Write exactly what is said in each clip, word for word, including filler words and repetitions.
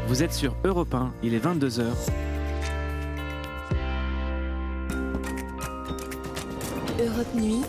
Vous êtes sur Europe un, il est vingt-deux heures. Europe Nuit.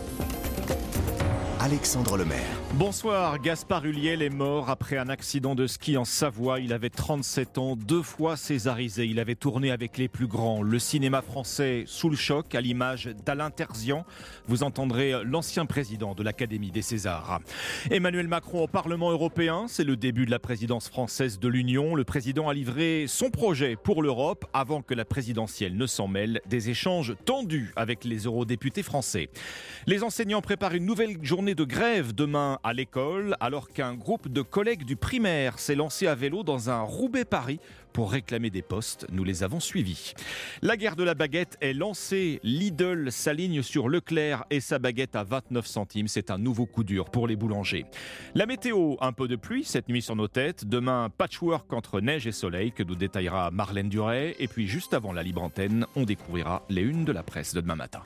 Alexandre Lemaire. Bonsoir, Gaspard Ulliel est mort après un accident de ski en Savoie. Il avait trente-sept ans, deux fois césarisé. Il avait tourné avec les plus grands. Le cinéma français sous le choc, à l'image d'Alain Terzian. Vous entendrez l'ancien président de l'Académie des Césars. Emmanuel Macron au Parlement européen, c'est le début de la présidence française de l'Union. Le président a livré son projet pour l'Europe avant que la présidentielle ne s'en mêle. Des échanges tendus avec les eurodéputés français. Les enseignants préparent une nouvelle journée de grève demain à l'école, alors qu'un groupe de collègues du primaire s'est lancé à vélo dans un Roubaix-Paris pour réclamer des postes. Nous les avons suivis. La guerre de la baguette est lancée. Lidl s'aligne sur Leclerc et sa baguette à vingt-neuf centimes. C'est un nouveau coup dur pour les boulangers. La météo, un peu de pluie cette nuit sur nos têtes. Demain, patchwork entre neige et soleil que nous détaillera Marlène Duret. Et puis juste avant la libre antenne, on découvrira les unes de la presse de demain matin.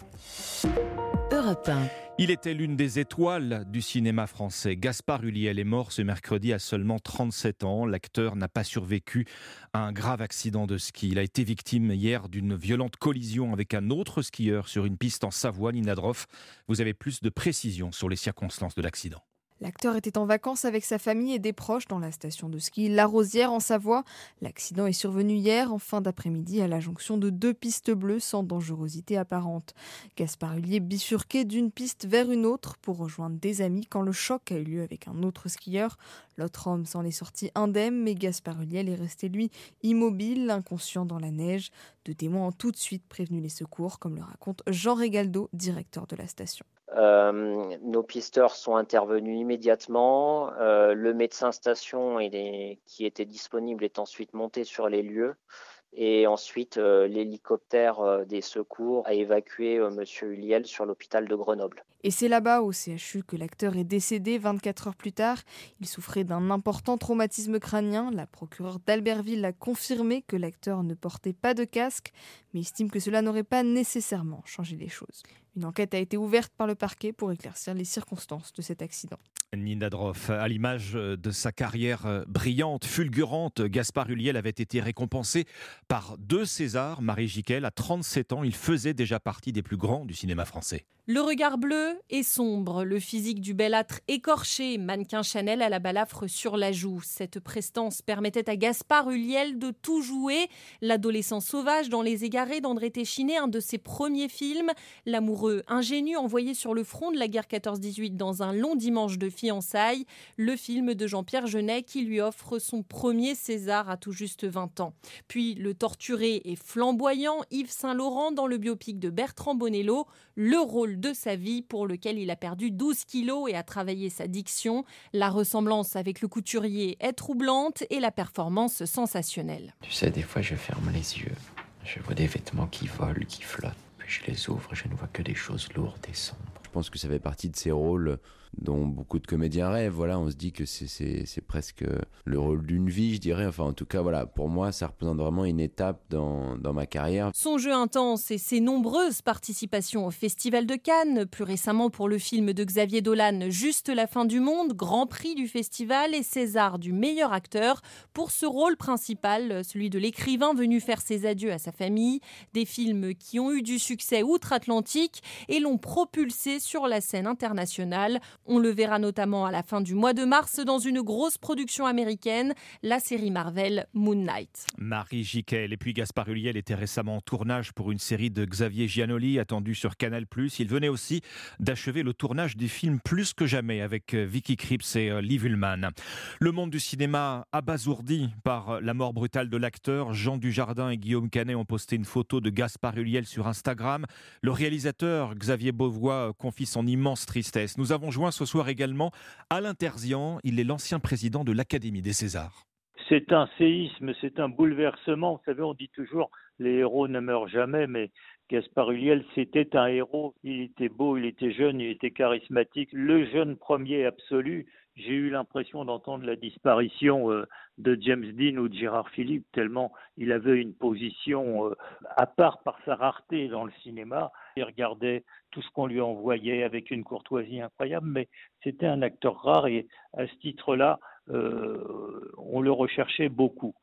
Europe un. Il était l'une des étoiles du cinéma français. Gaspard Ulliel est mort ce mercredi à seulement trente-sept ans. L'acteur n'a pas survécu à un grave accident de ski. Il a été victime hier d'une violente collision avec un autre skieur sur une piste en Savoie. Nina Droff, vous avez plus de précisions sur les circonstances de l'accident. L'acteur était en vacances avec sa famille et des proches dans la station de ski La Rosière en Savoie. L'accident est survenu hier en fin d'après-midi à la jonction de deux pistes bleues sans dangerosité apparente. Gaspard Ulliel bifurquait d'une piste vers une autre pour rejoindre des amis quand le choc a eu lieu avec un autre skieur. L'autre homme s'en est sorti indemne, mais Gaspard Ulliel est resté lui immobile, inconscient dans la neige. Deux témoins ont tout de suite prévenu les secours, comme le raconte Jean Régaldo, directeur de la station. Euh, nos pisteurs sont intervenus immédiatement. Euh, le médecin station il est, qui était disponible est ensuite monté sur les lieux. Et ensuite, euh, l'hélicoptère euh, des secours a évacué euh, M. Ulliel sur l'hôpital de Grenoble. Et c'est là-bas, au C H U, que l'acteur est décédé vingt-quatre heures plus tard. Il souffrait d'un important traumatisme crânien. La procureure d'Albertville a confirmé que l'acteur ne portait pas de casque, mais estime que cela n'aurait pas nécessairement changé les choses. Une enquête a été ouverte par le parquet pour éclaircir les circonstances de cet accident. Nina Droff, à l'image de sa carrière brillante, fulgurante, Gaspard Ulliel avait été récompensé par deux Césars. Marie Jiquel, à trente-sept ans, il faisait déjà partie des plus grands du cinéma français. Le regard bleu et sombre, le physique du belâtre écorché, mannequin Chanel à la balafre sur la joue. Cette prestance permettait à Gaspard Ulliel de tout jouer. L'adolescent sauvage dans Les Égarés d'André Téchiné, un de ses premiers films. L'amoureux ingénu envoyé sur le front de la guerre quatorze dix-huit dans Un long dimanche de fiançailles. Le film de Jean-Pierre Jeunet qui lui offre son premier César à tout juste vingt ans. Puis le torturé et flamboyant Yves Saint-Laurent dans le biopic de Bertrand Bonello. Le rôle de sa vie pour lequel il a perdu douze kilos et a travaillé sa diction. La ressemblance avec le couturier est troublante et la performance sensationnelle. Tu sais, des fois je ferme les yeux, je vois des vêtements qui volent, qui flottent, puis je les ouvre et je ne vois que des choses lourdes et sombres. Je pense que ça fait partie de ces rôles dont beaucoup de comédiens rêvent. Voilà, on se dit que c'est, c'est, c'est presque le rôle d'une vie, je dirais. Enfin, en tout cas, voilà, pour moi, ça représente vraiment une étape dans, dans ma carrière. Son jeu intense et ses nombreuses participations au Festival de Cannes, plus récemment pour le film de Xavier Dolan, Juste la fin du monde, Grand Prix du festival et César du meilleur acteur pour ce rôle principal, celui de l'écrivain venu faire ses adieux à sa famille. Des films qui ont eu du succès outre-Atlantique et l'ont propulsé sur la scène internationale. On le verra notamment à la fin du mois de mars dans une grosse production américaine, la série Marvel Moon Knight. Marie Jiquel. Et puis Gaspard Ulliel était récemment en tournage pour une série de Xavier Giannoli attendue sur Canal plus. Il venait aussi d'achever le tournage du film Plus que jamais avec Vicky Krieps et Liv Ullmann. Le monde du cinéma abasourdi par la mort brutale de l'acteur. Jean Dujardin et Guillaume Canet ont posté une photo de Gaspard Ulliel sur Instagram. Le réalisateur Xavier Beauvois confie son immense tristesse. Nous avons joint ce soir également Alain Terzian, il est l'ancien président de l'Académie des Césars. C'est un séisme, c'est un bouleversement. Vous savez, on dit toujours les héros ne meurent jamais, mais Gaspard Ulliel, c'était un héros. Il était beau, il était jeune, il était charismatique. Le jeune premier absolu. J'ai eu l'impression d'entendre la disparition euh, de James Dean ou de Gérard Philippe, tellement il avait une position euh, à part par sa rareté dans le cinéma. Il regardait tout ce qu'on lui envoyait avec une courtoisie incroyable, mais c'était un acteur rare et à ce titre-là, euh, on le recherchait beaucoup.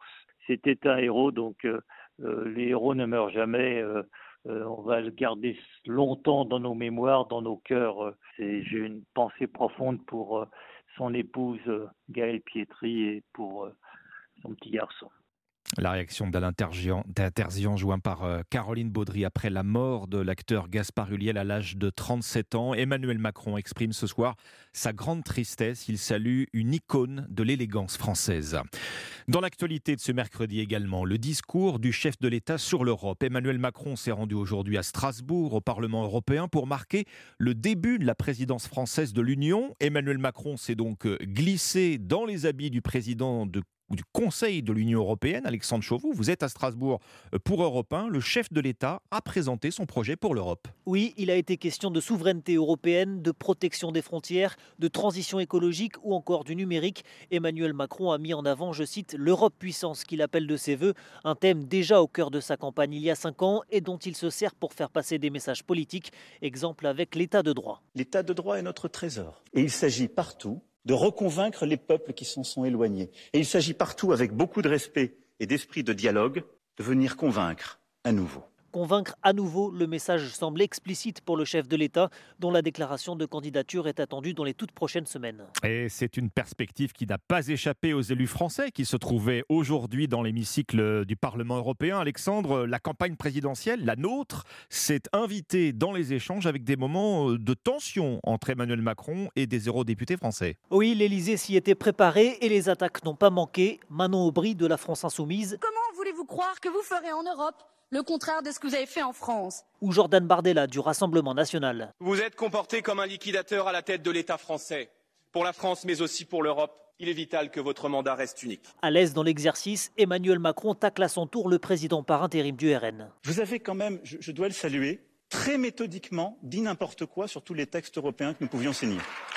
c'était un héros, donc euh, euh, les héros ne meurent jamais. Euh, euh, on va le garder longtemps dans nos mémoires, dans nos cœurs. Euh, c'est, j'ai une pensée profonde pour euh, son épouse euh, Gaëlle Pietri et pour euh, son petit garçon. La réaction d'Alain Terzian, joint par Caroline Baudry après la mort de l'acteur Gaspard Ulliel à l'âge de trente-sept ans. Emmanuel Macron exprime ce soir sa grande tristesse. Il salue une icône de l'élégance française. Dans l'actualité de ce mercredi également, le discours du chef de l'État sur l'Europe. Emmanuel Macron s'est rendu aujourd'hui à Strasbourg, au Parlement européen, pour marquer le début de la présidence française de l'Union. Emmanuel Macron s'est donc glissé dans les habits du président de du Conseil de l'Union européenne, Alexandre Chauveau. Vous êtes à Strasbourg pour Europe un. Le chef de l'État a présenté son projet pour l'Europe. Oui, il a été question de souveraineté européenne, de protection des frontières, de transition écologique ou encore du numérique. Emmanuel Macron a mis en avant, je cite, l'Europe puissance qu'il appelle de ses voeux, un thème déjà au cœur de sa campagne il y a cinq ans et dont il se sert pour faire passer des messages politiques. Exemple avec l'état de droit. L'état de droit est notre trésor et il s'agit partout de reconvaincre les peuples qui s'en sont éloignés. Et il s'agit partout, avec beaucoup de respect et d'esprit de dialogue, de venir convaincre à nouveau. Convaincre à nouveau, le message semble explicite pour le chef de l'État, dont la déclaration de candidature est attendue dans les toutes prochaines semaines. Et c'est une perspective qui n'a pas échappé aux élus français qui se trouvaient aujourd'hui dans l'hémicycle du Parlement européen. Alexandre, la campagne présidentielle, la nôtre, s'est invitée dans les échanges avec des moments de tension entre Emmanuel Macron et des eurodéputés français. Oui, l'Élysée s'y était préparé et les attaques n'ont pas manqué. Manon Aubry de la France Insoumise. Comment voulez-vous croire que vous ferez en Europe le contraire de ce que vous avez fait en France? Ou Jordan Bardella du Rassemblement national. Vous êtes comporté comme un liquidateur à la tête de l'État français. Pour la France, mais aussi pour l'Europe, il est vital que votre mandat reste unique. À l'aise dans l'exercice, Emmanuel Macron tacle à son tour le président par intérim du R N. Vous avez quand même, je, je dois le saluer, très méthodiquement dit n'importe quoi sur tous les textes européens que nous pouvions signer.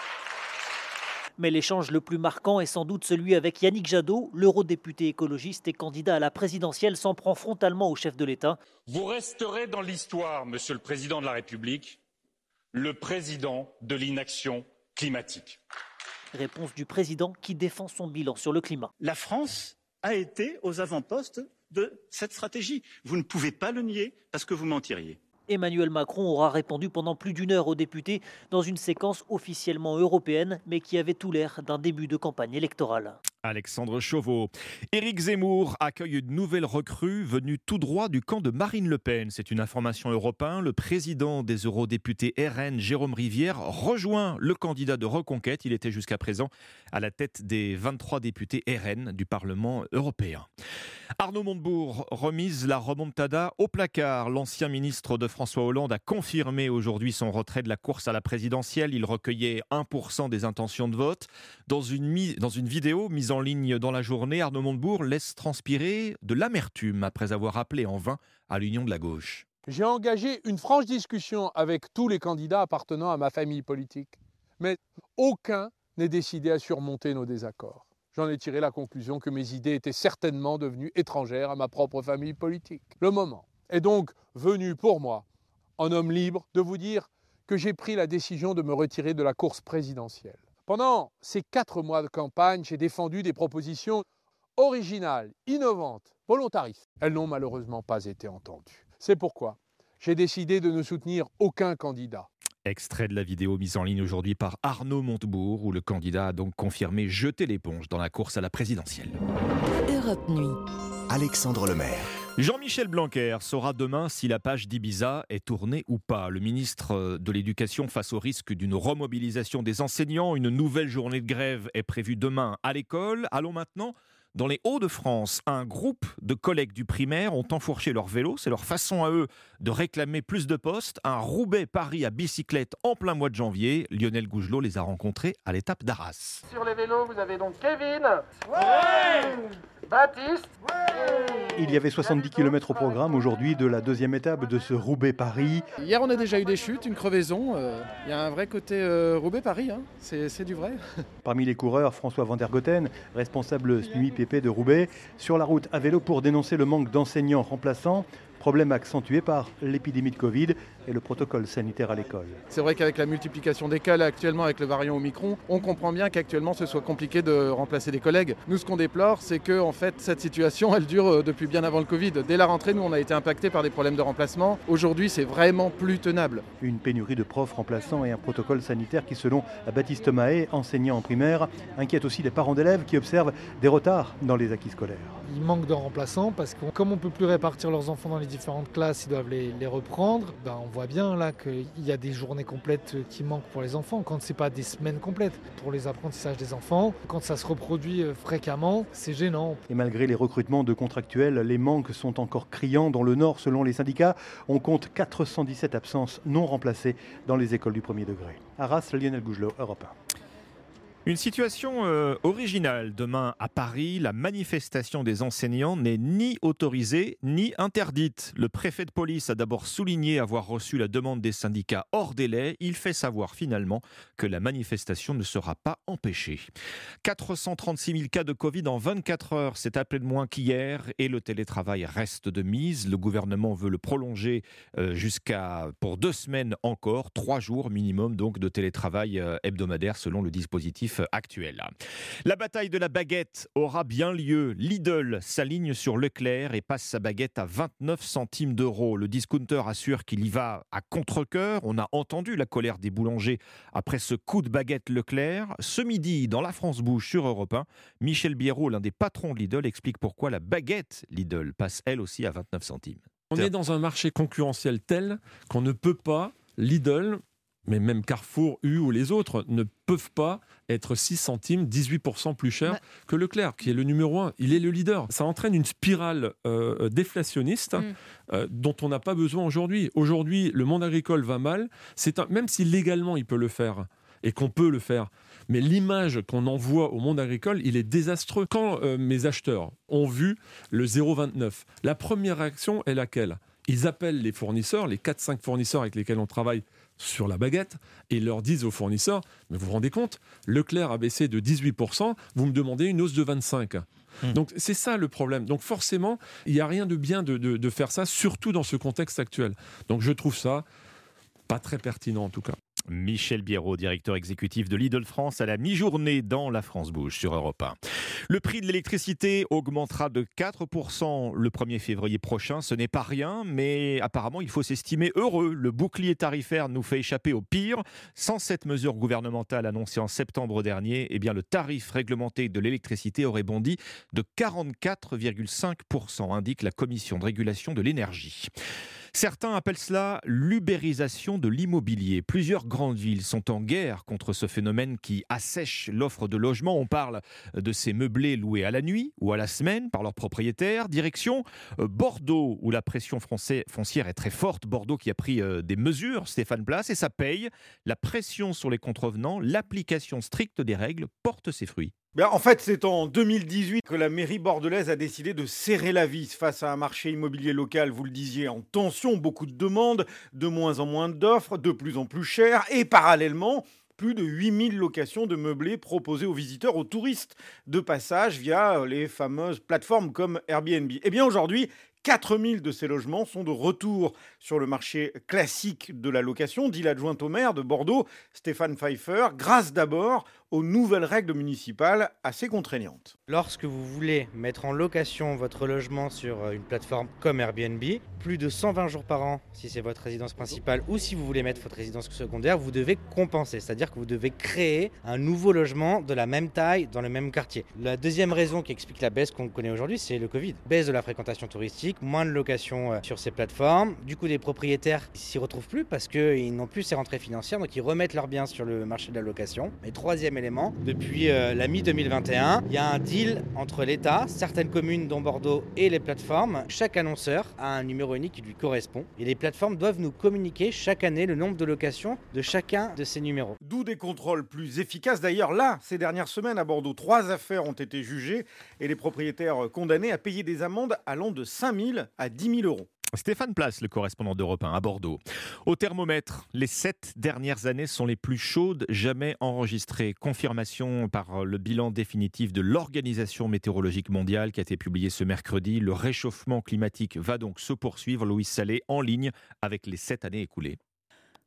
Mais l'échange le plus marquant est sans doute celui avec Yannick Jadot, l'eurodéputé écologiste et candidat à la présidentielle, s'en prend frontalement au chef de l'État. Vous resterez dans l'histoire, Monsieur le Président de la République, le président de l'inaction climatique. Réponse du président qui défend son bilan sur le climat. La France a été aux avant-postes de cette stratégie. Vous ne pouvez pas le nier parce que vous mentiriez. Emmanuel Macron aura répondu pendant plus d'une heure aux députés dans une séquence officiellement européenne, mais qui avait tout l'air d'un début de campagne électorale. Alexandre Chauveau. Éric Zemmour accueille une nouvelle recrue venue tout droit du camp de Marine Le Pen. C'est une information Europe un. Le président des eurodéputés R N, Jérôme Rivière, rejoint le candidat de Reconquête. Il était jusqu'à présent à la tête des vingt-trois députés R N du Parlement européen. Arnaud Montebourg remise la remontada au placard. L'ancien ministre de François Hollande a confirmé aujourd'hui son retrait de la course à la présidentielle. Il recueillait un pour cent des intentions de vote. Dans une, mi- dans une vidéo mise en ligne dans la journée, Arnaud Montebourg laisse transpirer de l'amertume après avoir appelé en vain à l'union de la gauche. J'ai engagé une franche discussion avec tous les candidats appartenant à ma famille politique, mais aucun n'est décidé à surmonter nos désaccords. J'en ai tiré la conclusion que mes idées étaient certainement devenues étrangères à ma propre famille politique. Le moment est donc venu pour moi, en homme libre, de vous dire que j'ai pris la décision de me retirer de la course présidentielle. Pendant ces quatre mois de campagne, j'ai défendu des propositions originales, innovantes, volontaristes. Elles n'ont malheureusement pas été entendues. C'est pourquoi j'ai décidé de ne soutenir aucun candidat. Extrait de la vidéo mise en ligne aujourd'hui par Arnaud Montebourg, où le candidat a donc confirmé jeter l'éponge dans la course à la présidentielle. Europe Nuit. Alexandre Lemaire. Jean-Michel Blanquer saura demain si la page d'Ibiza est tournée ou pas. Le ministre de l'Éducation face au risque d'une remobilisation des enseignants. Une nouvelle journée de grève est prévue demain à l'école. Allons maintenant dans les Hauts-de-France. Un groupe de collègues du primaire ont enfourché leur vélo. C'est leur façon à eux de réclamer plus de postes. Un Roubaix-Paris à bicyclette en plein mois de janvier. Lionel Gougelot les a rencontrés à l'étape d'Arras. Sur les vélos, vous avez donc Kevin. Ouais. Baptiste. Il y avait soixante-dix kilomètres au programme aujourd'hui de la deuxième étape de ce Roubaix-Paris. Hier, on a déjà eu des chutes, une crevaison. Il euh, y a un vrai côté euh, Roubaix-Paris, hein. c'est, c'est du vrai. Parmi les coureurs, François Van der Goten, responsable S N U I P P de Roubaix, sur la route à vélo pour dénoncer le manque d'enseignants remplaçants. Problème accentué par l'épidémie de Covid et le protocole sanitaire à l'école. C'est vrai qu'avec la multiplication des cas, là, actuellement avec le variant Omicron, on comprend bien qu'actuellement ce soit compliqué de remplacer des collègues. Nous, ce qu'on déplore, c'est que en fait, cette situation, elle elle dure depuis bien avant le Covid. Dès la rentrée, nous, on a été impactés par des problèmes de remplacement. Aujourd'hui, c'est vraiment plus tenable. Une pénurie de profs remplaçants et un protocole sanitaire qui, selon Baptiste Mahé, enseignant en primaire, inquiète aussi les parents d'élèves qui observent des retards dans les acquis scolaires. Il manque de remplaçants parce que comme on ne peut plus répartir leurs enfants dans les différentes classes, ils doivent les, les reprendre. Ben, on voit bien là qu'il y a des journées complètes qui manquent pour les enfants, quand ce n'est pas des semaines complètes pour les apprentissages des enfants. Quand ça se reproduit fréquemment, c'est gênant. Et malgré les recrutements de contractuels, les manques sont encore criants. Dans le Nord, selon les syndicats, on compte quatre cent dix-sept absences non remplacées dans les écoles du premier degré. Arras, Lionel Gougelot, Europe un. Une situation euh, originale. Demain à Paris, la manifestation des enseignants n'est ni autorisée ni interdite. Le préfet de police a d'abord souligné avoir reçu la demande des syndicats hors délai. Il fait savoir finalement que la manifestation ne sera pas empêchée. quatre cent trente-six mille cas de Covid en vingt-quatre heures, c'est à peine moins qu'hier et le télétravail reste de mise. Le gouvernement veut le prolonger euh, jusqu'à pour deux semaines encore, trois jours minimum donc de télétravail euh, hebdomadaire selon le dispositif actuel. La bataille de la baguette aura bien lieu. Lidl s'aligne sur Leclerc et passe sa baguette à vingt-neuf centimes d'euros. Le discounter assure qu'il y va à contre-cœur. On a entendu la colère des boulangers après ce coup de baguette Leclerc. Ce midi, dans la France Bouge sur Europe un, Michel Biérot, l'un des patrons de Lidl, explique pourquoi la baguette Lidl passe elle aussi à vingt-neuf centimes. On est dans un marché concurrentiel tel qu'on ne peut pas, Lidl, mais même Carrefour, U ou les autres, ne peuvent pas être six centimes, dix-huit pour cent plus cher bah. que Leclerc, qui est le numéro un. Il est le leader. Ça entraîne une spirale euh, déflationniste mm. euh, dont on n'a pas besoin aujourd'hui. Aujourd'hui, le monde agricole va mal. C'est un, même si légalement il peut le faire et qu'on peut le faire, mais l'image qu'on envoie au monde agricole, il est désastreux. Quand euh, mes acheteurs ont vu le zéro virgule vingt-neuf, la première réaction est laquelle ? Ils appellent les fournisseurs, les quatre cinq fournisseurs avec lesquels on travaille sur la baguette, et ils leur disent aux fournisseurs, mais vous vous rendez compte, Leclerc a baissé de dix-huit pour cent, vous me demandez une hausse de vingt-cinq pour cent. Mmh. Donc c'est ça le problème. Donc forcément, il n'y a rien de bien de, de, de faire ça, surtout dans ce contexte actuel. Donc je trouve ça pas très pertinent en tout cas. Michel Biérot, directeur exécutif de Lidl France, à la mi-journée dans la France Bouge sur Europe un. Le prix de l'électricité augmentera de quatre pour cent le premier février prochain. Ce n'est pas rien, mais apparemment il faut s'estimer heureux. Le bouclier tarifaire nous fait échapper au pire. Sans cette mesure gouvernementale annoncée en septembre dernier, eh bien le tarif réglementé de l'électricité aurait bondi de quarante-quatre virgule cinq pour cent, indique la Commission de régulation de l'énergie. Certains appellent cela l'ubérisation de l'immobilier. Plusieurs grandes villes sont en guerre contre ce phénomène qui assèche l'offre de logement. On parle de ces meublés loués à la nuit ou à la semaine par leurs propriétaires. Direction Bordeaux, où la pression foncière est très forte. Bordeaux qui a pris des mesures, Stéphane Place, et ça paye. La pression sur les contrevenants, l'application stricte des règles porte ses fruits. Bien, en fait, c'est en deux mille dix-huit que la mairie bordelaise a décidé de serrer la vis face à un marché immobilier local, vous le disiez, en tension, beaucoup de demandes, de moins en moins d'offres, de plus en plus chères, et parallèlement, plus de huit mille locations de meublés proposées aux visiteurs, aux touristes de passage via les fameuses plateformes comme Airbnb. Eh bien, aujourd'hui, quatre mille de ces logements sont de retour sur le marché classique de la location, dit l'adjoint au maire de Bordeaux, Stéphane Pfeiffer, grâce d'abord aux nouvelles règles municipales assez contraignantes. Lorsque vous voulez mettre en location votre logement sur une plateforme comme Airbnb, plus de cent vingt jours par an, si c'est votre résidence principale ou si vous voulez mettre votre résidence secondaire, vous devez compenser, c'est-à-dire que vous devez créer un nouveau logement de la même taille dans le même quartier. La deuxième raison qui explique la baisse qu'on connaît aujourd'hui, c'est le Covid. Baisse de la fréquentation touristique, moins de locations sur ces plateformes. Du coup, les propriétaires ne s'y retrouvent plus parce qu'ils n'ont plus ces rentrées financières, donc ils remettent leurs biens sur le marché de la location. Et troisième élément, depuis euh, la mi deux mille vingt et un, il y a un deal entre l'État, certaines communes dont Bordeaux et les plateformes. Chaque annonceur a un numéro unique qui lui correspond et les plateformes doivent nous communiquer chaque année le nombre de locations de chacun de ces numéros. D'où des contrôles plus efficaces. D'ailleurs, là, ces dernières semaines à Bordeaux, trois affaires ont été jugées et les propriétaires condamnés à payer des amendes allant de cinq mille à dix mille euros. Stéphane Place, le correspondant d'Europe un à Bordeaux. Au thermomètre, les sept dernières années sont les plus chaudes jamais enregistrées. Confirmation par le bilan définitif de l'Organisation météorologique mondiale qui a été publié ce mercredi. Le réchauffement climatique va donc se poursuivre. Louis Salé en ligne avec les sept années écoulées.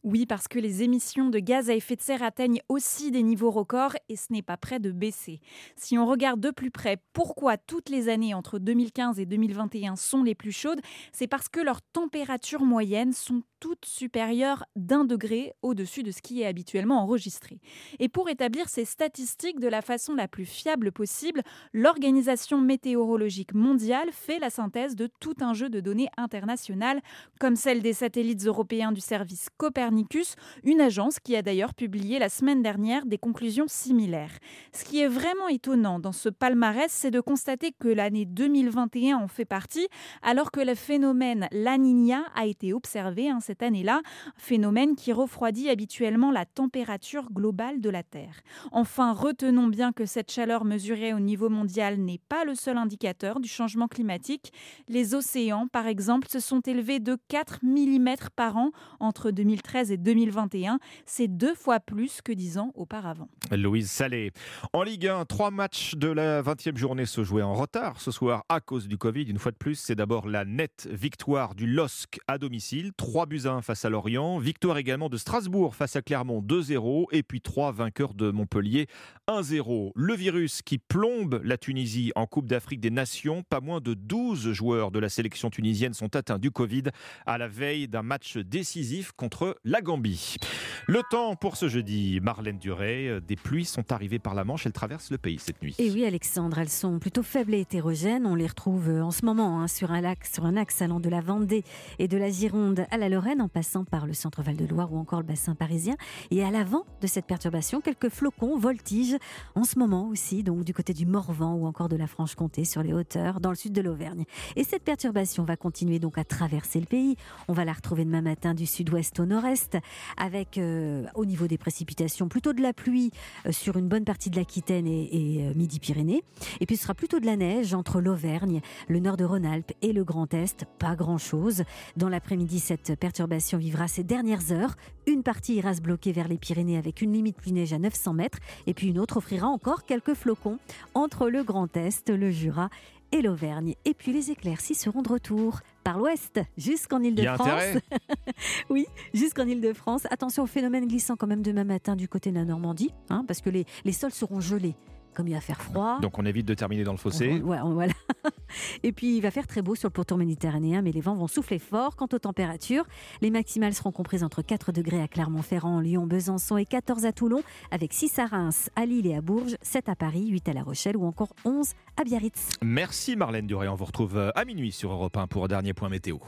Oui, parce que les émissions de gaz à effet de serre atteignent aussi des niveaux records et ce n'est pas près de baisser. Si on regarde de plus près pourquoi toutes les années entre deux mille quinze et deux mille vingt et un sont les plus chaudes, c'est parce que leurs températures moyennes sont toutes supérieures d'un degré au-dessus de ce qui est habituellement enregistré. Et pour établir ces statistiques de la façon la plus fiable possible, l'Organisation météorologique mondiale fait la synthèse de tout un jeu de données internationales, comme celle des satellites européens du service Copernicus, une agence qui a d'ailleurs publié la semaine dernière des conclusions similaires. Ce qui est vraiment étonnant dans ce palmarès, c'est de constater que l'année deux mille vingt et un en fait partie, alors que le phénomène La Niña a été observé hein, cette année-là, phénomène qui refroidit habituellement la température globale de la Terre. Enfin, retenons bien que cette chaleur mesurée au niveau mondial n'est pas le seul indicateur du changement climatique. Les océans, par exemple, se sont élevés de quatre millimètres par an entre deux mille treize et deux mille vingt et un. C'est deux fois plus que dix ans auparavant. Louise Salé. En Ligue un, trois matchs de la vingtième journée se jouaient en retard ce soir à cause du Covid. Une fois de plus, c'est d'abord la nette victoire du L O S C à domicile, trois buts à un face à Lorient. Victoire également de Strasbourg face à Clermont, deux zéro. Et puis trois vainqueurs de Montpellier, un zéro. Le virus qui plombe la Tunisie en Coupe d'Afrique des Nations. Pas moins de douze joueurs de la sélection tunisienne sont atteints du Covid à la veille d'un match décisif contre la Gambie. Le temps pour ce jeudi, Marlène Duret, des pluies sont arrivées par la Manche, elles traversent le pays cette nuit. Et oui Alexandre, elles sont plutôt faibles et hétérogènes, on les retrouve en ce moment hein, sur, un lac, sur un axe allant de la Vendée et de la Gironde à la Lorraine en passant par le centre Val-de-Loire ou encore le bassin parisien. Et à l'avant de cette perturbation, quelques flocons, voltiges en ce moment aussi, donc du côté du Morvan ou encore de la Franche-Comté sur les hauteurs dans le sud de l'Auvergne. Et cette perturbation va continuer donc à traverser le pays. On va la retrouver demain matin du sud-ouest au nord-est avec euh, au niveau des précipitations plutôt de la pluie euh, sur une bonne partie de l'Aquitaine et, et euh, Midi-Pyrénées. Et puis ce sera plutôt de la neige entre l'Auvergne, le nord de Rhône-Alpes et le Grand Est. Pas grand-chose. Dans l'après-midi, cette perturbation vivra ses dernières heures. Une partie ira se bloquer vers les Pyrénées avec une limite pluie-neige à neuf cents mètres. Et puis une autre offrira encore quelques flocons entre le Grand Est, le Jura et l'Auvergne. Et puis les éclaircies seront de retour par l'ouest jusqu'en Île-de-France. Oui, jusqu'en Île-de-France. Attention au phénomène glissant quand même demain matin du côté de la Normandie, hein, parce que les, les sols seront gelés. Comme il va faire froid. Donc on évite de terminer dans le fossé. On, ouais, on, voilà. Et puis il va faire très beau sur le pourtour méditerranéen, mais les vents vont souffler fort. Quant aux températures, les maximales seront comprises entre quatre degrés à Clermont-Ferrand, Lyon, Besançon et quatorze à Toulon, avec six à Reims, à Lille et à Bourges, sept à Paris, huit à La Rochelle ou encore onze à Biarritz. Merci Marlène Duret, on vous retrouve à minuit sur Europe un pour un dernier point météo.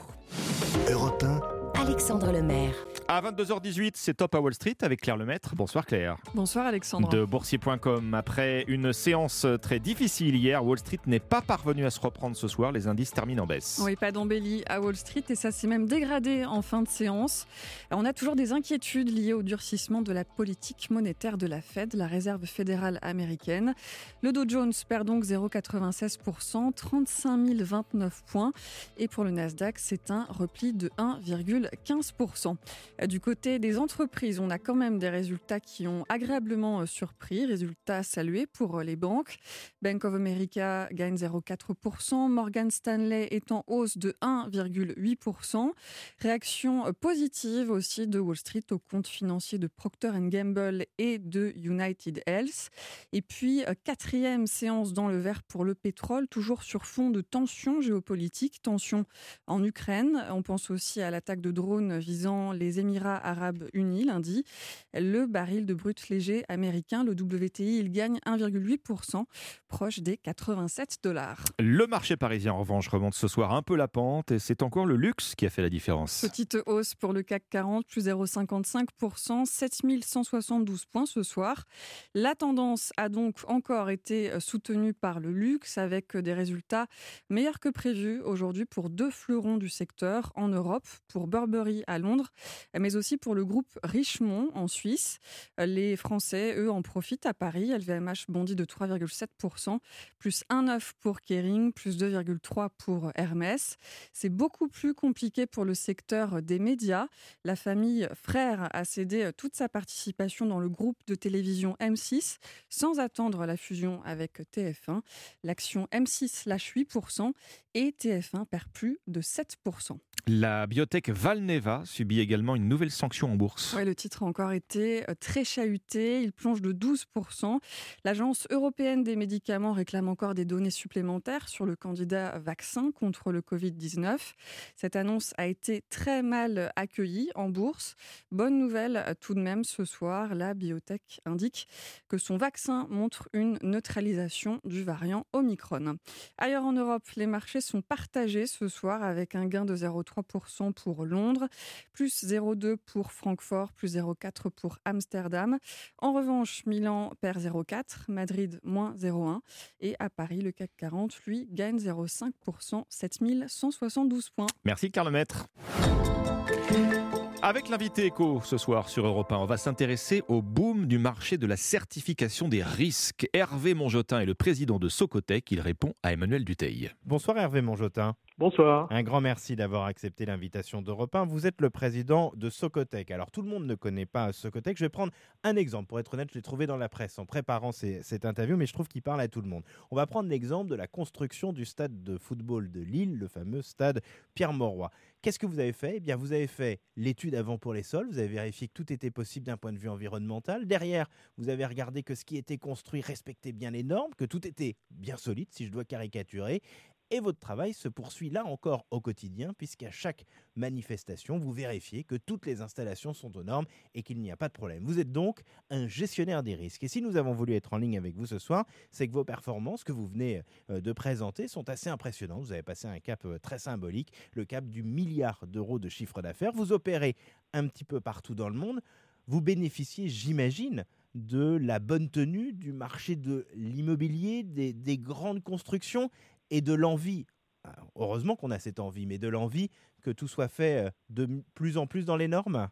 Europe un. Alexandre Lemaire. À vingt-deux heures dix-huit, c'est Top à Wall Street avec Claire Lemaître. Bonsoir Claire. Bonsoir Alexandre. De boursier point com. Après une séance très difficile hier, Wall Street n'est pas parvenu à se reprendre ce soir. Les indices terminent en baisse. Oui, pas d'embellie à Wall Street et ça s'est même dégradé en fin de séance. On a toujours des inquiétudes liées au durcissement de la politique monétaire de la Fed, la Réserve fédérale américaine. Le Dow Jones perd donc zéro virgule quatre-vingt-seize pour cent, trente-cinq mille vingt-neuf points. Et pour le Nasdaq, c'est un repli de un virgule quinze pour cent. Du côté des entreprises, on a quand même des résultats qui ont agréablement surpris, résultats salués pour les banques. Bank of America gagne zéro virgule quatre pour cent, Morgan Stanley est en hausse de un virgule huit pour cent. Réaction positive aussi de Wall Street au compte financier de Procter and Gamble et de United Health. Et puis, quatrième séance dans le vert pour le pétrole, toujours sur fond de tensions géopolitiques, tensions en Ukraine. On pense aussi à l'attaque de drones visant les Émirats arabes unis lundi. Le baril de brut léger américain, le W T I, il gagne un virgule huit pour cent, proche des quatre-vingt-sept dollars. Le marché parisien, en revanche, remonte ce soir un peu la pente et c'est encore le luxe qui a fait la différence. Petite hausse pour le C A C quarante, plus zéro virgule cinquante-cinq pour cent, sept mille cent soixante-douze points ce soir. La tendance a donc encore été soutenue par le luxe avec des résultats meilleurs que prévus aujourd'hui pour deux fleurons du secteur en Europe, pour Burberry à Londres, mais aussi pour le groupe Richemont en Suisse. Les Français, eux, en profitent à Paris. L V M H bondit de trois virgule sept pour cent, plus un virgule neuf pour Kering, plus deux virgule trois pour Hermès. C'est beaucoup plus compliqué pour le secteur des médias. La famille Frères a cédé toute sa participation dans le groupe de télévision M six sans attendre la fusion avec T F un. L'action M six lâche huit pour cent et T F un perd plus de sept pour cent. La biotech Valneva subit également une une nouvelle sanction en bourse. Ouais, le titre a encore été très chahuté. Il plonge de douze pour cent. L'Agence européenne des médicaments réclame encore des données supplémentaires sur le candidat vaccin contre le covid dix-neuf. Cette annonce a été très mal accueillie en bourse. Bonne nouvelle tout de même ce soir, la biotech indique que son vaccin montre une neutralisation du variant Omicron. Ailleurs en Europe, les marchés sont partagés ce soir avec un gain de zéro virgule trois pour cent pour Londres, plus zéro virgule deux pour cent pour Francfort, plus zéro virgule quatre pour cent pour Amsterdam. En revanche, Milan perd zéro virgule quatre pour cent, Madrid moins zéro virgule un pour cent et à Paris, le C A C quarante, lui, gagne zéro virgule cinq pour cent, sept mille cent soixante-douze points. Merci Carl Lemaître. Avec l'invité éco ce soir sur Europe un, on va s'intéresser au boom du marché de la certification des risques. Hervé Monjotin est le président de Socotec. Il répond à Emmanuel Dutheil. Bonsoir Hervé Monjotin. Bonsoir. Un grand merci d'avoir accepté l'invitation d'Europe un. Vous êtes le président de Socotec. Alors tout le monde ne connaît pas Socotec. Je vais prendre un exemple. Pour être honnête, je l'ai trouvé dans la presse en préparant ces, cette interview, mais je trouve qu'il parle à tout le monde. On va prendre l'exemple de la construction du stade de football de Lille, le fameux stade Pierre-Mauroy. Qu'est-ce que vous avez fait ? Eh bien, vous avez fait l'étude avant pour les sols. Vous avez vérifié que tout était possible d'un point de vue environnemental. Derrière, vous avez regardé que ce qui était construit respectait bien les normes, que tout était bien solide, si je dois caricaturer. Et votre travail se poursuit là encore au quotidien, puisqu'à chaque manifestation, vous vérifiez que toutes les installations sont aux normes et qu'il n'y a pas de problème. Vous êtes donc un gestionnaire des risques. Et si nous avons voulu être en ligne avec vous ce soir, c'est que vos performances que vous venez de présenter sont assez impressionnantes. Vous avez passé un cap très symbolique, le cap du milliard d'euros de chiffre d'affaires. Vous opérez un petit peu partout dans le monde. Vous bénéficiez, j'imagine, de la bonne tenue du marché de l'immobilier, des, des grandes constructions et de l'envie, heureusement qu'on a cette envie, mais de l'envie que tout soit fait de plus en plus dans les normes.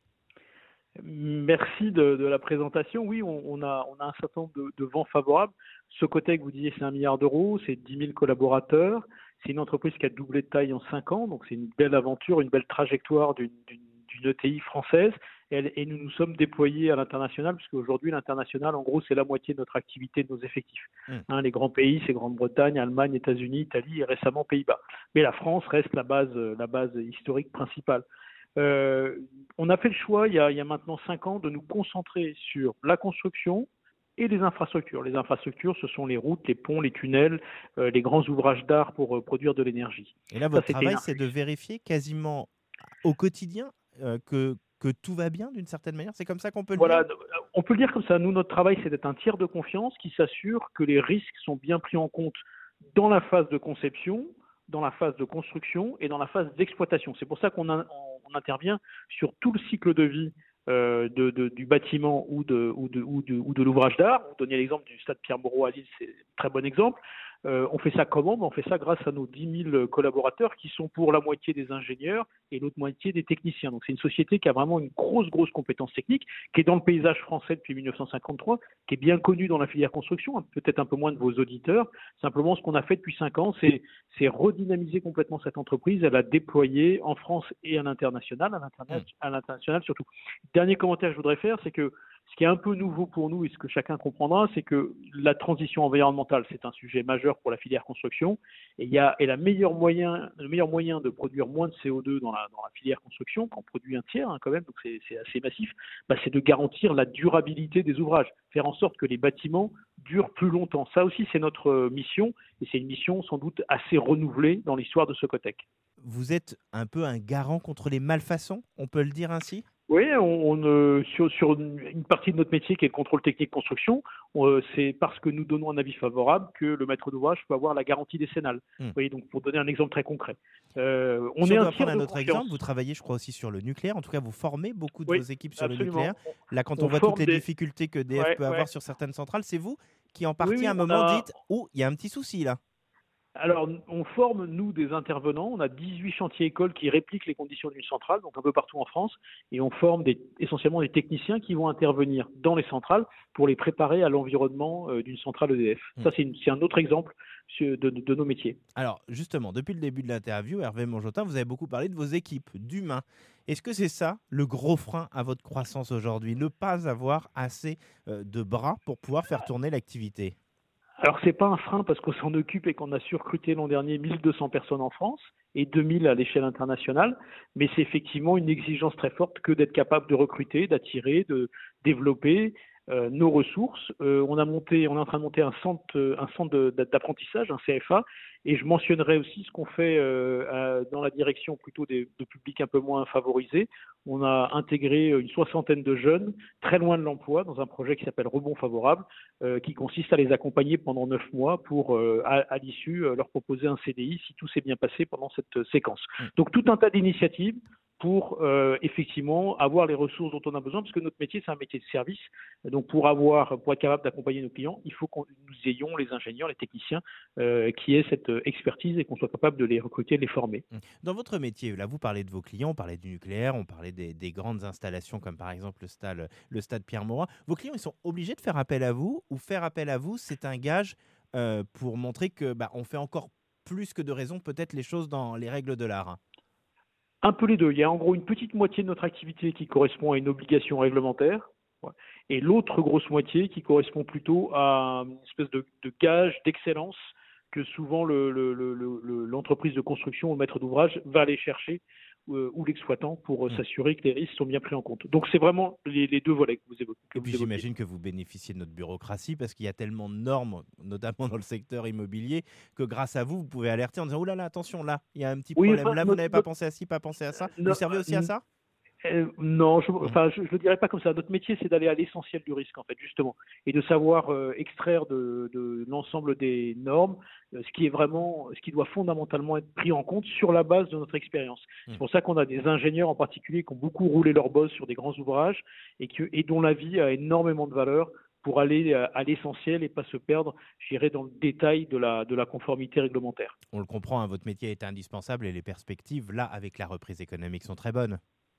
Merci de, de la présentation. Oui, on, on, a, on a un certain nombre de, de vents favorables. Socotec, vous disiez, c'est un milliard d'euros, c'est dix mille collaborateurs. C'est une entreprise qui a doublé de taille en cinq ans, donc c'est une belle aventure, une belle trajectoire d'une, d'une, d'une E T I française. Et, et nous nous sommes déployés à l'international, puisque aujourd'hui, l'international, en gros, c'est la moitié de notre activité, de nos effectifs. Mmh. Hein, les grands pays, c'est Grande-Bretagne, Allemagne, États-Unis, Italie et récemment Pays-Bas. Mais la France reste la base, la base historique principale. Euh, on a fait le choix, il y a, il y a maintenant cinq ans, de nous concentrer sur la construction et les infrastructures. Les infrastructures, ce sont les routes, les ponts, les tunnels, euh, les grands ouvrages d'art pour euh, produire de l'énergie. Et là, votre Ça, travail, c'est de vérifier quasiment au quotidien euh, que que tout va bien d'une certaine manière. C'est comme ça qu'on peut le voilà, dire. On peut le dire comme ça. Nous, notre travail, c'est d'être un tiers de confiance qui s'assure que les risques sont bien pris en compte dans la phase de conception, dans la phase de construction et dans la phase d'exploitation. C'est pour ça qu'on a, on intervient sur tout le cycle de vie euh, de, de, du bâtiment ou de, ou de, ou de, ou de l'ouvrage d'art. Vous donniez l'exemple du stade Pierre-Mauroy à Lille, c'est un très bon exemple. Euh, on fait ça comment ? On fait ça grâce à nos dix mille collaborateurs qui sont pour la moitié des ingénieurs et l'autre moitié des techniciens. Donc c'est une société qui a vraiment une grosse, grosse compétence technique, qui est dans le paysage français depuis mille neuf cent cinquante-trois, qui est bien connue dans la filière construction, peut-être un peu moins de vos auditeurs. Simplement, ce qu'on a fait depuis cinq ans, c'est, c'est redynamiser complètement cette entreprise, à la déployer en France et à l'international, à l'international, à l'international surtout. Dernier commentaire que je voudrais faire, c'est que ce qui est un peu nouveau pour nous et ce que chacun comprendra, c'est que la transition environnementale, c'est un sujet majeur pour la filière construction. Et, il y a, et la meilleure moyen, le meilleur moyen de produire moins de C O deux dans la, dans la filière construction, qu'on produit un tiers hein, quand même, donc c'est, c'est assez massif, bah, c'est de garantir la durabilité des ouvrages, faire en sorte que les bâtiments durent plus longtemps. Ça aussi, c'est notre mission et c'est une mission sans doute assez renouvelée dans l'histoire de Socotec. Vous êtes un peu un garant contre les malfaçons, on peut le dire ainsi ? Oui, on, on, euh, sur, sur une partie de notre métier qui est le contrôle technique construction, on, euh, c'est parce que nous donnons un avis favorable que le maître d'ouvrage peut avoir la garantie décennale. Mmh. Vous voyez, donc pour donner un exemple très concret. Euh, on si est on un doit prendre un autre confiance. exemple, vous travaillez je crois aussi sur le nucléaire, en tout cas vous formez beaucoup de oui, vos équipes sur absolument. le nucléaire. Là quand on, on voit toutes les des... difficultés que E D F ouais, peut ouais. avoir sur certaines centrales, c'est vous qui en partie oui, oui, à un moment a... dites « Oh, il y a un petit souci là ». Alors, on forme, nous, des intervenants. On a dix-huit chantiers écoles qui répliquent les conditions d'une centrale, donc un peu partout en France. Et on forme des, essentiellement des techniciens qui vont intervenir dans les centrales pour les préparer à l'environnement euh, d'une centrale E D F. Mmh. Ça, c'est, une, c'est un autre exemple de, de, de nos métiers. Alors, justement, depuis le début de l'interview, Hervé Monjotin, vous avez beaucoup parlé de vos équipes, d'humains. Est-ce que c'est ça, le gros frein à votre croissance aujourd'hui ? Ne pas avoir assez euh, de bras pour pouvoir faire tourner l'activité ? Alors, c'est pas un frein parce qu'on s'en occupe et qu'on a surrecruté l'an dernier mille deux cents personnes en France et deux mille à l'échelle internationale, mais c'est effectivement une exigence très forte que d'être capable de recruter, d'attirer, de développer euh, nos ressources. Euh, on a monté, on est en train de monter un centre, un centre de, d'apprentissage, un C F A, et je mentionnerai aussi ce qu'on fait euh, à, dans la direction plutôt des, de publics un peu moins favorisés. On a intégré une soixantaine de jeunes très loin de l'emploi dans un projet qui s'appelle Rebond Favorable, euh, qui consiste à les accompagner pendant neuf mois pour, euh, à, à l'issue, euh, leur proposer un C D I si tout s'est bien passé pendant cette euh, séquence. Donc tout un tas d'initiatives pour euh, effectivement avoir les ressources dont on a besoin, parce que notre métier, c'est un métier de service. Donc pour avoir, pour être capable d'accompagner nos clients, il faut que nous ayons les ingénieurs, les techniciens euh, qui aient cette expertise et qu'on soit capable de les recruter, de les former. Dans votre métier, là, vous parlez de vos clients, on parlait du nucléaire, on parlait des, des grandes installations comme par exemple le stade, le stade Pierre-Mauroy. Vos clients, ils sont obligés de faire appel à vous, ou faire appel à vous, c'est un gage euh, pour montrer que bah, on fait encore plus que de raison peut-être les choses dans les règles de l'art? Un peu les deux. Il y a en gros une petite moitié de notre activité qui correspond à une obligation réglementaire et l'autre grosse moitié qui correspond plutôt à une espèce de, de gage d'excellence que souvent le, le, le, le, l'entreprise de construction ou le maître d'ouvrage va aller chercher euh, ou l'exploitant pour euh, mmh. s'assurer que les risques sont bien pris en compte. Donc c'est vraiment les, les deux volets que vous évoquez. Et puis j'imagine que vous bénéficiez de notre bureaucratie parce qu'il y a tellement de normes, notamment dans le secteur immobilier, que grâce à vous, vous pouvez alerter en disant « Oh là là, attention, là, il y a un petit oui, problème, enfin, là, notre, vous n'avez pas notre... pensé à ci, pas pensé à ça ». Euh, vous servez aussi euh, à ça? Euh, non, je enfin, je, je le dirais pas comme ça. Notre métier, c'est d'aller à l'essentiel du risque, en fait, justement, et de savoir euh, extraire de, de l'ensemble des normes euh, ce qui est vraiment, ce qui doit fondamentalement être pris en compte sur la base de notre expérience. Mmh. C'est pour ça qu'on a des ingénieurs en particulier qui ont beaucoup roulé leur bosse sur des grands ouvrages et, que, et dont la vie a énormément de valeur pour aller à, à l'essentiel et pas se perdre, je dirais, dans le détail de la, de la conformité réglementaire. On le comprend, hein, votre métier est indispensable et les perspectives, là, avec la reprise économique, sont très bonnes.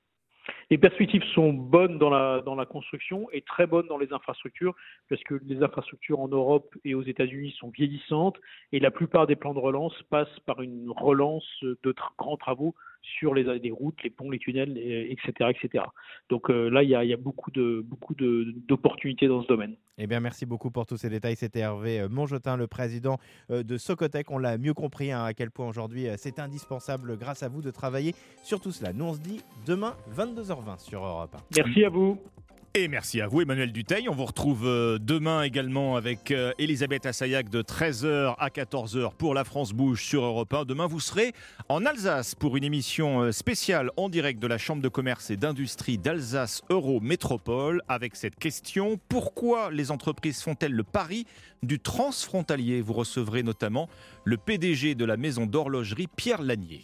Les perspectives sont bonnes dans la, dans la construction et très bonnes dans les infrastructures, parce que les infrastructures en Europe et aux États-Unis sont vieillissantes et la plupart des plans de relance passent par une relance de tra- grands travaux sur les, les routes, les ponts, les tunnels, et, etc., et cetera. Donc euh, là, il y a, il y a beaucoup, de, beaucoup de, d'opportunités dans ce domaine. Eh bien, merci beaucoup pour tous ces détails. C'était Hervé Mongetin, le président de Socotec. On l'a mieux compris hein, à quel point aujourd'hui c'est indispensable, grâce à vous, de travailler sur tout cela. Nous, on se dit demain, vingt-deux heures vingt sur Europe un. Merci à vous. Et merci à vous, Emmanuel Dutheil. On vous retrouve demain également avec Elisabeth Assayag de treize heures à quatorze heures pour La France Bouge sur Europe un. Demain, vous serez en Alsace pour une émission spéciale en direct de la Chambre de commerce et d'industrie d'Alsace Eurométropole avec cette question: pourquoi les entreprises font-elles le pari du transfrontalier? Vous recevrez notamment le P D G de la maison d'horlogerie Pierre Lanier.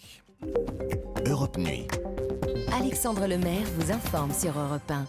Europe Nuit. Alexandre Lemaire vous informe sur Europe un.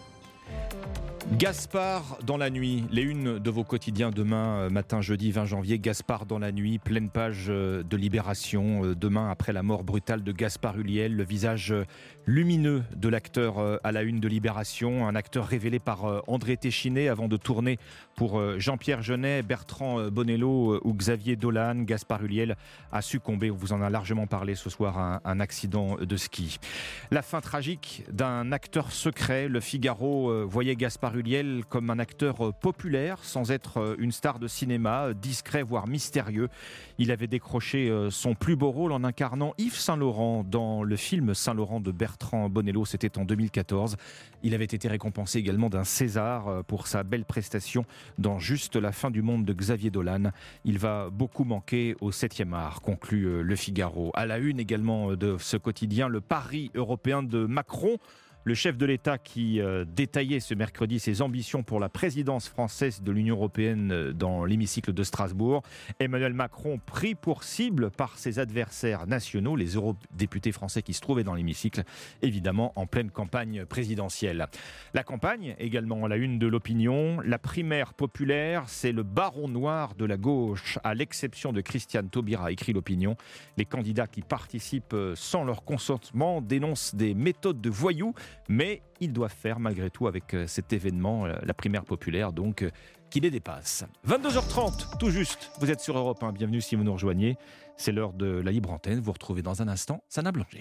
Gaspard dans la nuit, les unes de vos quotidiens demain matin jeudi vingt janvier. Gaspard dans la nuit, pleine page de Libération. Demain, après la mort brutale de Gaspard Ulliel, le visage lumineux de l'acteur à la une de Libération, un acteur révélé par André Téchiné avant de tourner pour Jean-Pierre Jeunet, Bertrand Bonello ou Xavier Dolan. Gaspard Ulliel a succombé, on vous en a largement parlé ce soir, à un accident de ski. La fin tragique d'un acteur secret. Le Figaro voyait Gaspard Ulliel comme un acteur populaire, sans être une star de cinéma, discret voire mystérieux. Il avait décroché son plus beau rôle en incarnant Yves Saint-Laurent dans le film Saint-Laurent de Bertrand Bonello, c'était en deux mille quatorze. Il avait été récompensé également d'un César pour sa belle prestation dans Juste la fin du monde de Xavier Dolan. Il va beaucoup manquer au septième art, conclut Le Figaro. À la une également de ce quotidien, le pari européen de Macron. Le chef de l'État qui euh, détaillait ce mercredi ses ambitions pour la présidence française de l'Union européenne dans l'hémicycle de Strasbourg. Emmanuel Macron pris pour cible par ses adversaires nationaux, les eurodéputés français qui se trouvaient dans l'hémicycle, évidemment en pleine campagne présidentielle. La campagne, également à la une de l'opinion, la primaire populaire, c'est le baron noir de la gauche, à l'exception de Christiane Taubira, écrit l'opinion. Les candidats qui participent sans leur consentement dénoncent des méthodes de voyous, mais ils doivent faire malgré tout avec cet événement, la primaire populaire, donc qui les dépasse. vingt-deux heures trente, tout juste, vous êtes sur Europe un, bienvenue si vous nous rejoignez. C'est l'heure de la libre antenne, vous retrouvez dans un instant Sana Blanger.